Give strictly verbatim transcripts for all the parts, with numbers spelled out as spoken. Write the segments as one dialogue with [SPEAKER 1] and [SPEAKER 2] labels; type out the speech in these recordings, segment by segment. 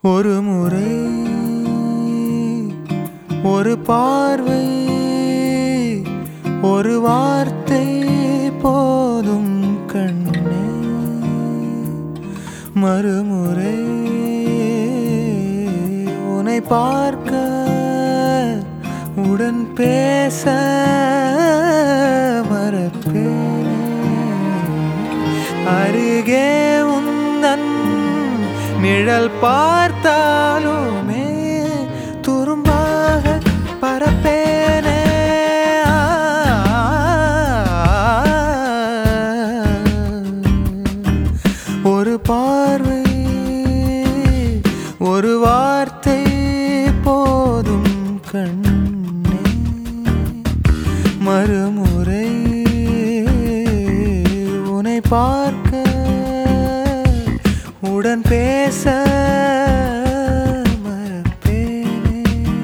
[SPEAKER 1] ஒரு முறை ஒரு பார்வை ஒரு வார்த்தை போதும் கண்ணே, மறுமுறை உன்னை பார்க்க உடன் பேச மறப்பேனே. அருகே உந்தன் நிழல் பார்த்தாலுமே துரும்பாக பரப்பேனே. ஒரு பார்வை ஒரு வார்த்தை போதும் கண்ணே, மறுமுறை உன்னை பார்க்க உடன் பேச மறப்பேனே.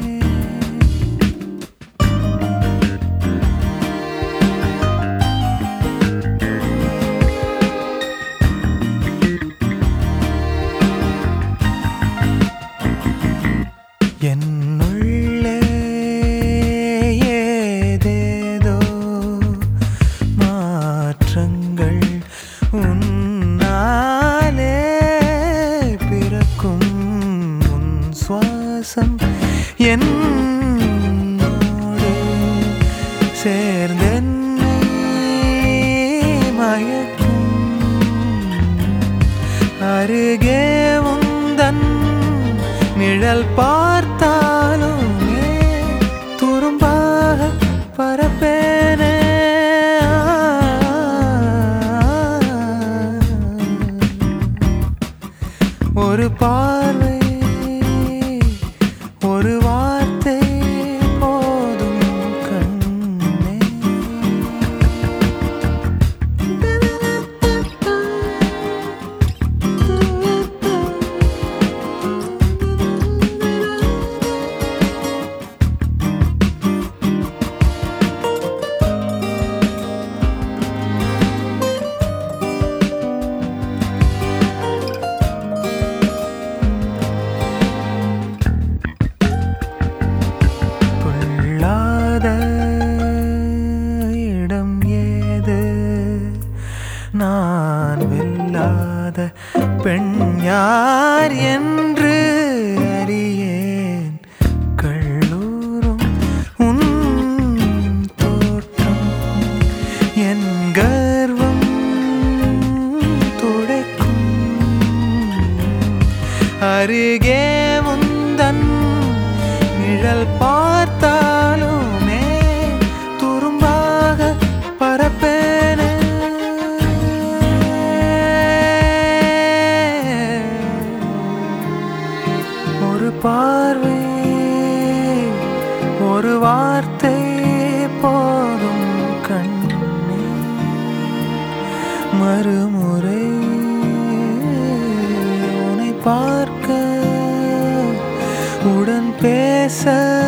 [SPEAKER 1] என்னுள்ளே ஏதேதோ மாற்றங்கள் உன்னாலே பிறக்கும். உன் சுவாசம் என்னோடு சேர்ந்தென்னை மயக்கும். அருகே உந்தன் நிழல் பார்த்தாலுமே துரும்பாக பரப்பேனே. ஒரு பார்வை ஒரு வார்த்தை போதும் கண்ணே. இடம் ஏது நான் வெல்லாத பெண் யார் என்று அறியேன். கள்ளூரும் உன் தோற்றம் என் கர்வம் துடைக்கும். அருகே முந்தன் நிழல் பார்த்தாலுமே துரும்பாக பரப்பேனே. ஒரு பார்வை ஒரு வார்த்தை போதும் கண்ணே, மறுமுறை உன்னை பார்க்க உடன் பேச